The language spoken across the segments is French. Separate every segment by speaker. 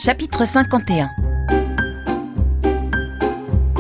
Speaker 1: Chapitre 51. Mademoiselle ?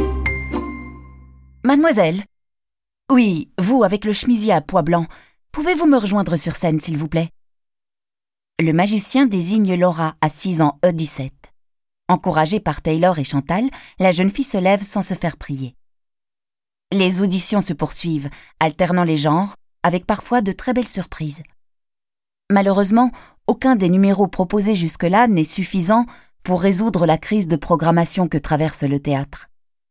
Speaker 1: Oui, vous avec le chemisier à pois blancs. Pouvez-vous me rejoindre sur scène, s'il vous plaît ? Le magicien désigne Laura, assise en E17. Encouragée par Taylor et Chantal, la jeune fille se lève sans se faire prier. Les auditions se poursuivent, alternant les genres, avec parfois de très belles surprises. Malheureusement, aucun des numéros proposés jusque-là n'est suffisant pour résoudre la crise de programmation que traverse le théâtre.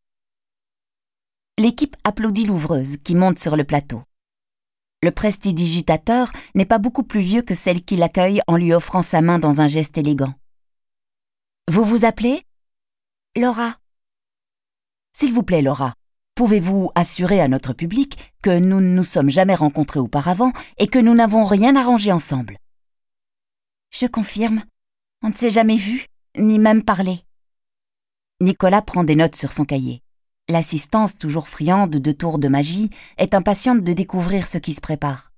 Speaker 1: L'équipe applaudit l'ouvreuse qui monte sur le plateau. Le prestidigitateur n'est pas beaucoup plus vieux que celle qui l'accueille en lui offrant sa main dans un geste élégant. « Vous vous appelez ? » ?»« Laura. »« S'il vous plaît, Laura, pouvez-vous assurer à notre public que nous ne nous sommes jamais rencontrés auparavant et que nous n'avons rien arrangé ensemble ? » ?»« Je confirme. On ne s'est jamais vu, ni même parlé. » Nicolas prend des notes sur son cahier. L'assistance, toujours friande de tours de magie, est impatiente de découvrir ce qui se prépare.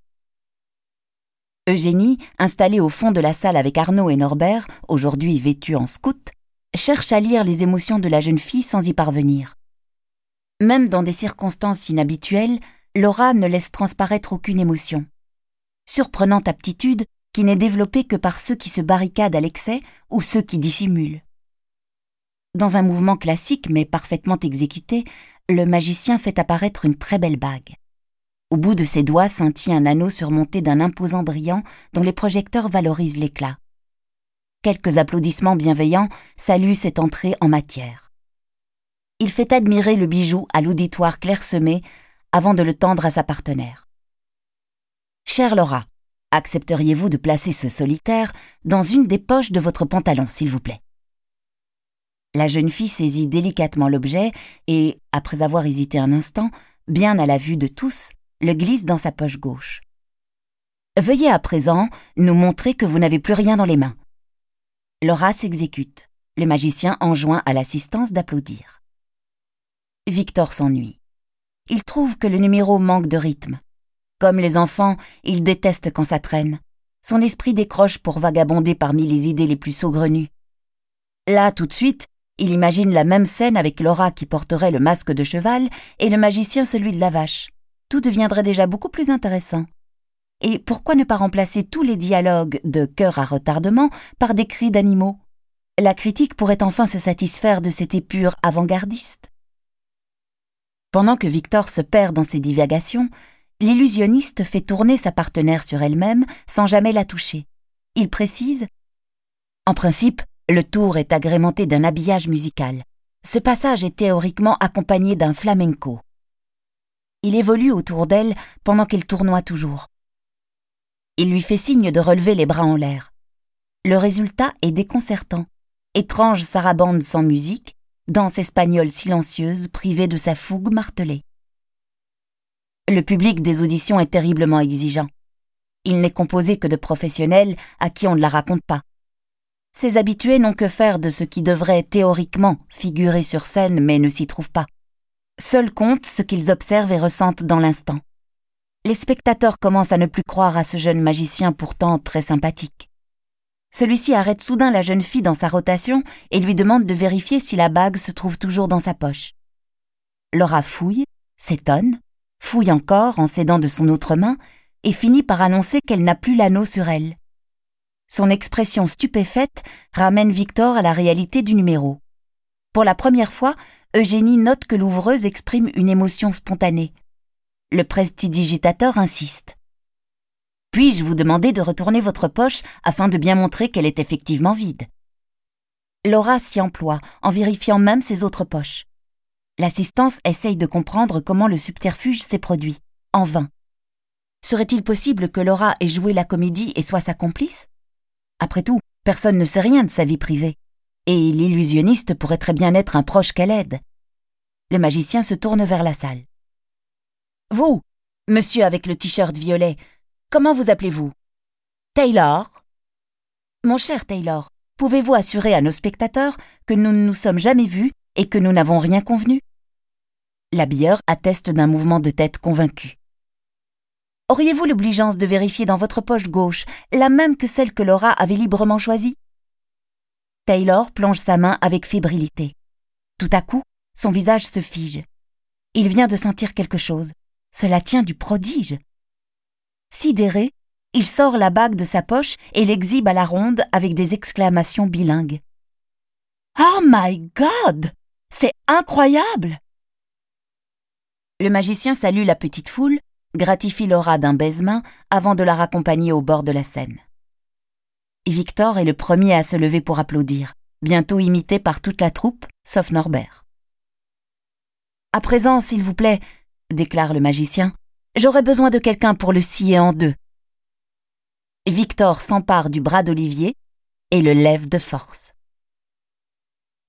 Speaker 1: Eugénie, installée au fond de la salle avec Arnaud et Norbert, aujourd'hui vêtus en scout, cherche à lire les émotions de la jeune fille sans y parvenir. Même dans des circonstances inhabituelles, Laura ne laisse transparaître aucune émotion. Surprenante aptitude qui n'est développée que par ceux qui se barricadent à l'excès ou ceux qui dissimulent. Dans un mouvement classique mais parfaitement exécuté, le magicien fait apparaître une très belle bague. Au bout de ses doigts scintille un anneau surmonté d'un imposant brillant dont les projecteurs valorisent l'éclat. Quelques applaudissements bienveillants saluent cette entrée en matière. Il fait admirer le bijou à l'auditoire clairsemé avant de le tendre à sa partenaire. « Chère Laura, accepteriez-vous de placer ce solitaire dans une des poches de votre pantalon, s'il vous plaît ?» La jeune fille saisit délicatement l'objet et, après avoir hésité un instant, bien à la vue de tous, le glisse dans sa poche gauche. « Veuillez à présent nous montrer que vous n'avez plus rien dans les mains. » Laura s'exécute. Le magicien enjoint à l'assistance d'applaudir. Victor s'ennuie. Il trouve que le numéro manque de rythme. Comme les enfants, il déteste quand ça traîne. Son esprit décroche pour vagabonder parmi les idées les plus saugrenues. Là, tout de suite, il imagine la même scène avec Laura qui porterait le masque de cheval et le magicien celui de la vache. Tout deviendrait déjà beaucoup plus intéressant. Et pourquoi ne pas remplacer tous les dialogues de cœur à retardement par des cris d'animaux ? La critique pourrait enfin se satisfaire de cette épure avant-gardiste. Pendant que Victor se perd dans ses divagations, l'illusionniste fait tourner sa partenaire sur elle-même sans jamais la toucher. Il précise « En principe, le tour est agrémenté d'un habillage musical. Ce passage est théoriquement accompagné d'un flamenco. Il évolue autour d'elle pendant qu'elle tournoie toujours. Il lui fait signe de relever les bras en l'air. Le résultat est déconcertant. Étrange sarabande sans musique, danse espagnole silencieuse privée de sa fougue martelée. Le public des auditions est terriblement exigeant. Il n'est composé que de professionnels à qui on ne la raconte pas. Ces habitués n'ont que faire de ce qui devrait théoriquement figurer sur scène mais ne s'y trouve pas. Seuls comptent ce qu'ils observent et ressentent dans l'instant. Les spectateurs commencent à ne plus croire à ce jeune magicien pourtant très sympathique. Celui-ci arrête soudain la jeune fille dans sa rotation et lui demande de vérifier si la bague se trouve toujours dans sa poche. Laura fouille, s'étonne, fouille encore en s'aidant de son autre main et finit par annoncer qu'elle n'a plus l'anneau sur elle. Son expression stupéfaite ramène Victor à la réalité du numéro. Pour la première fois, Eugénie note que l'ouvreuse exprime une émotion spontanée. Le prestidigitateur insiste. « Puis-je vous demander de retourner votre poche afin de bien montrer qu'elle est effectivement vide ?» Laura s'y emploie, en vérifiant même ses autres poches. L'assistance essaye de comprendre comment le subterfuge s'est produit, en vain. Serait-il possible que Laura ait joué la comédie et soit sa complice ? Après tout, personne ne sait rien de sa vie privée. Et l'illusionniste pourrait très bien être un proche qu'elle aide. Le magicien se tourne vers la salle. « Vous, monsieur avec le t-shirt violet, comment vous appelez-vous ? » ?»« Taylor. »« Mon cher Taylor, pouvez-vous assurer à nos spectateurs que nous ne nous sommes jamais vus et que nous n'avons rien convenu ?» L'habilleur atteste d'un mouvement de tête convaincu. « Auriez-vous l'obligeance de vérifier dans votre poche gauche, la même que celle que Laura avait librement choisie ? » Taylor plonge sa main avec fébrilité. Tout à coup, son visage se fige. Il vient de sentir quelque chose. Cela tient du prodige. Sidéré, il sort la bague de sa poche et l'exhibe à la ronde avec des exclamations bilingues. « Oh my God! C'est incroyable !» Le magicien salue la petite foule, gratifie Laura d'un baise-main avant de la raccompagner au bord de la scène. Victor est le premier à se lever pour applaudir, bientôt imité par toute la troupe, sauf Norbert. « À présent, s'il vous plaît, » déclare le magicien, « j'aurais besoin de quelqu'un pour le scier en deux. » Victor s'empare du bras d'Olivier et le lève de force.